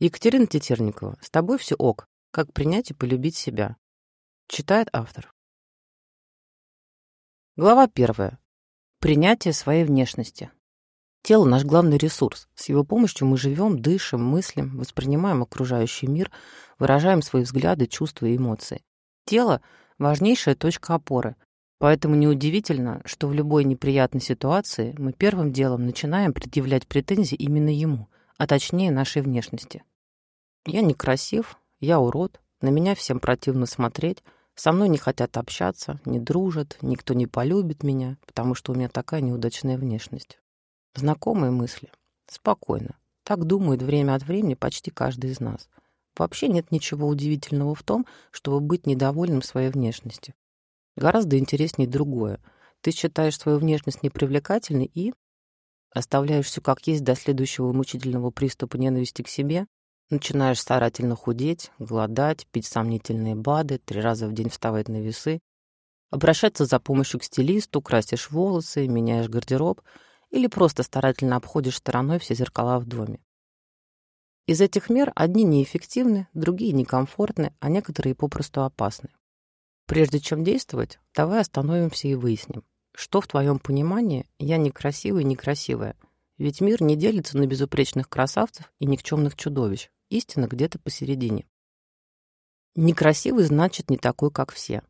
Екатерина Тетерникова. С тобой все ок. Как принять и полюбить себя. Читает автор. Глава 1. Принятие своей внешности. Тело — наш главный ресурс. С его помощью мы живем, дышим, мыслим, воспринимаем окружающий мир, выражаем свои взгляды, чувства и эмоции. Тело — важнейшая точка опоры. Поэтому неудивительно, что в любой неприятной ситуации мы первым делом начинаем предъявлять претензии именно ему, а точнее нашей внешности. Я некрасив, я урод, на меня всем противно смотреть, со мной не хотят общаться, не дружат, никто не полюбит меня, потому что у меня такая неудачная внешность. Знакомые мысли. Спокойно. Так думает время от времени почти каждый из нас. Вообще нет ничего удивительного в том, чтобы быть недовольным своей внешностью. Гораздо интереснее другое. Ты считаешь свою внешность непривлекательной и оставляешь все как есть до следующего мучительного приступа ненависти к себе, начинаешь старательно худеть, голодать, пить сомнительные БАДы, 3 раза в день вставать на весы, обращаться за помощью к стилисту, красишь волосы, меняешь гардероб или просто старательно обходишь стороной все зеркала в доме. Из этих мер одни неэффективны, другие некомфортны, а некоторые попросту опасны. Прежде чем действовать, давай остановимся и выясним, что в твоем понимании я некрасивый и некрасивая, ведь мир не делится на безупречных красавцев и никчемных чудовищ, истина где-то посередине. Некрасивый значит не такой, как все.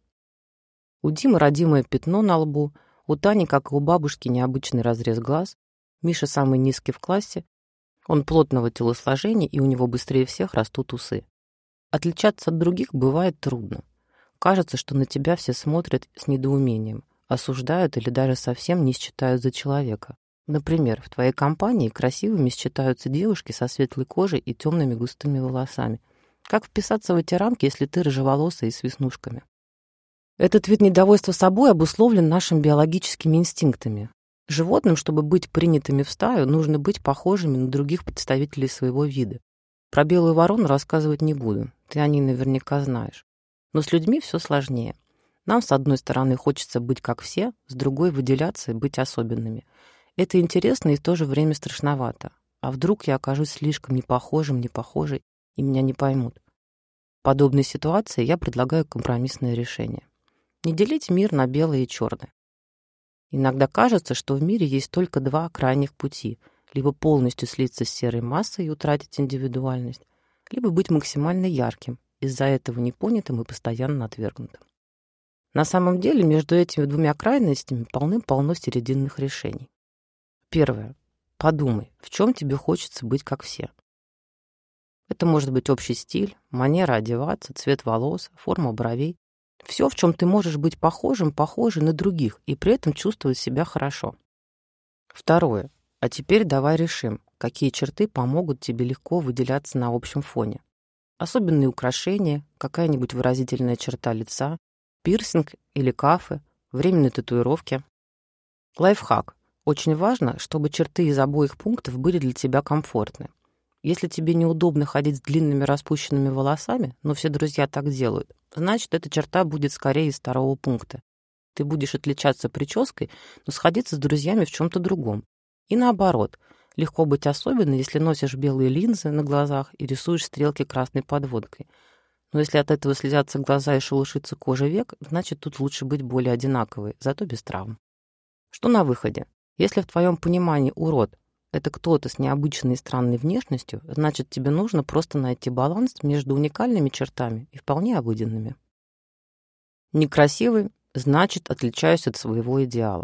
У Димы родимое пятно на лбу, у Тани, как и у бабушки, необычный разрез глаз, Миша самый низкий в классе, он плотного телосложения, и у него быстрее всех растут усы. Отличаться от других бывает трудно. Кажется, что на тебя все смотрят с недоумением, осуждают или даже совсем не считают за человека. Например, в твоей компании красивыми считаются девушки со светлой кожей и темными густыми волосами. Как вписаться в эти рамки, если ты рыжеволосая и с веснушками? Этот вид недовольства собой обусловлен нашими биологическими инстинктами. Животным, чтобы быть принятыми в стаю, нужно быть похожими на других представителей своего вида. Про белую ворону рассказывать не буду, ты о ней наверняка знаешь. Но с людьми все сложнее. Нам, с одной стороны, хочется быть как все, с другой — выделяться и быть особенными. Это интересно и в то же время страшновато. А вдруг я окажусь слишком непохожей, и меня не поймут? В подобной ситуации я предлагаю компромиссное решение. Не делить мир на белое и черное. Иногда кажется, что в мире есть только 2 крайних пути: либо полностью слиться с серой массой и утратить индивидуальность, либо быть максимально ярким, из-за этого непонятым и постоянно отвергнутым. На самом деле между этими 2 крайностями полным-полно серединных решений. Первое. Подумай, в чем тебе хочется быть как все. Это может быть общий стиль, манера одеваться, цвет волос, форма бровей. Все, в чем ты можешь быть похожей на других и при этом чувствовать себя хорошо. Второе. А теперь давай решим, какие черты помогут тебе легко выделяться на общем фоне. Особенные украшения, какая-нибудь выразительная черта лица, пирсинг или кафе, временные татуировки. Лайфхак. Очень важно, чтобы черты из обоих пунктов были для тебя комфортны. Если тебе неудобно ходить с длинными распущенными волосами, но все друзья так делают, значит, эта черта будет скорее из 2-го пункта. Ты будешь отличаться прической, но сходиться с друзьями в чем-то другом. И наоборот, легко быть особенной, если носишь белые линзы на глазах и рисуешь стрелки красной подводкой. Но если от этого слезятся глаза и шелушится кожа век, значит, тут лучше быть более одинаковой, зато без травм. Что на выходе? Если в твоем понимании урод — это кто-то с необычной и странной внешностью, значит, тебе нужно просто найти баланс между уникальными чертами и вполне обыденными. Некрасивый — значит, отличаюсь от своего идеала.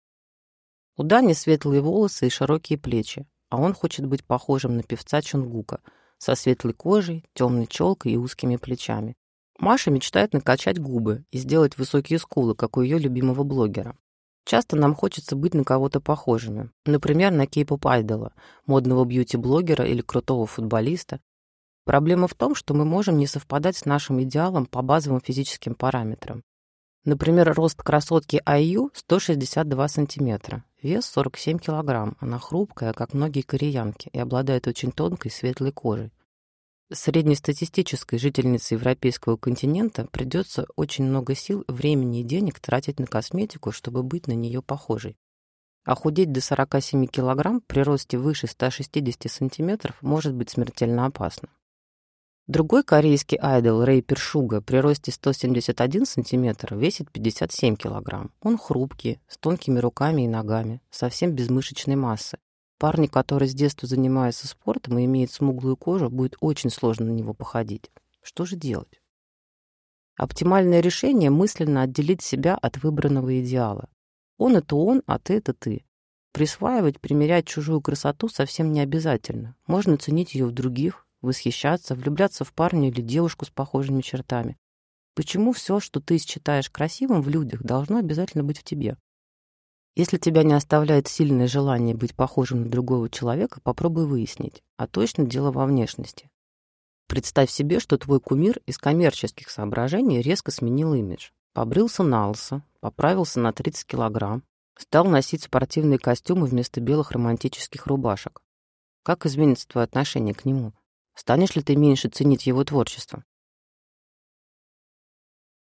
У Дани светлые волосы и широкие плечи, а он хочет быть похожим на певца Чонгука, со светлой кожей, темной челкой и узкими плечами. Маша мечтает накачать губы и сделать высокие скулы, как у ее любимого блогера. Часто нам хочется быть на кого-то похожими. Например, на кей-поп-айдола, модного бьюти-блогера или крутого футболиста. Проблема в том, что мы можем не совпадать с нашим идеалом по базовым физическим параметрам. Например, рост красотки IU 162 сантиметра, вес 47 килограмм. Она хрупкая, как многие кореянки, и обладает очень тонкой светлой кожей. Среднестатистической жительнице европейского континента придется очень много сил, времени и денег тратить на косметику, чтобы быть на нее похожей. А худеть до 47 килограмм при росте выше 160 сантиметров может быть смертельно опасно. Другой корейский айдол Рэй Першуга при росте 171 сантиметр весит 57 килограмм. Он хрупкий, с тонкими руками и ногами, совсем без мышечной массы. Парни, который с детства занимается спортом и имеет смуглую кожу, будет очень сложно на него походить. Что же делать? Оптимальное решение — мысленно отделить себя от выбранного идеала. Он — это он, а ты — это ты. Присваивать, примерять чужую красоту совсем не обязательно. Можно ценить ее в других, восхищаться, влюбляться в парня или девушку с похожими чертами. Почему все, что ты считаешь красивым в людях, должно обязательно быть в тебе? Если тебя не оставляет сильное желание быть похожим на другого человека, попробуй выяснить, а точно дело во внешности. Представь себе, что твой кумир из коммерческих соображений резко сменил имидж. Побрился на лысо, поправился на 30 килограмм, стал носить спортивные костюмы вместо белых романтических рубашек. Как изменится твое отношение к нему? Станешь ли ты меньше ценить его творчество?